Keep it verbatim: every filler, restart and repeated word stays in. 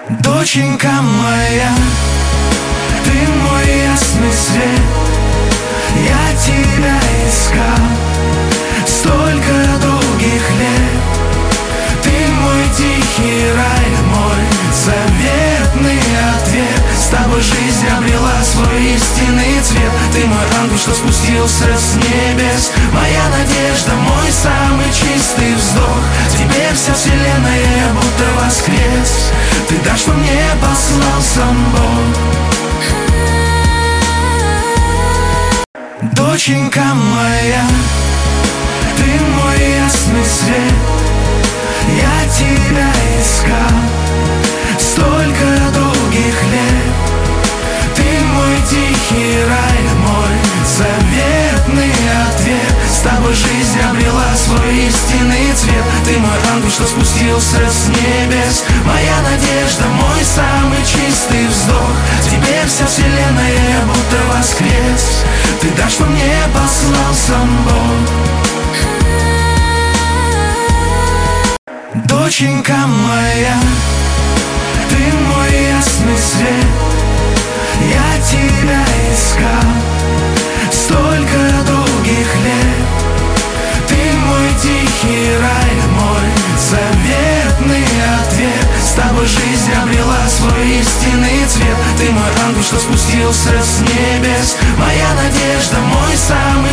Доченька моя, ты мой ясный свет. Я тебя искал столько долгих лет. Ты мой тихий рай, мой заветный ответ. С тобой жизнь обрела свой истинный цвет. Ты мой ангел, что спустился с небес, моя надежда, мой самый чистый вздох. Теперь вся вселенная будто воскрес. Ты дар, что мне послал сам Бог. Доченька моя, ты мой ясный свет. Я тебя искал столько долгих лет. Ты мой тихий рай, мой заветный ответ. С тобой жизнь обрела свой истинный цвет. Ты мой ангел, что спустился с небес, моя надежда, мой самый чистый вздох. Теперь вся вселенная будто воскрес. Ты дар, что мне послал сам Бог. Доченька моя, ты мой ясный свет. Я тебя искал столько долгих лет. Ты мой тихий рай, мой заветный ответ. С тобой жизнь обрела свой истинный цвет. Ты мой ангел, что спустился с небес, моя надежда, мой самый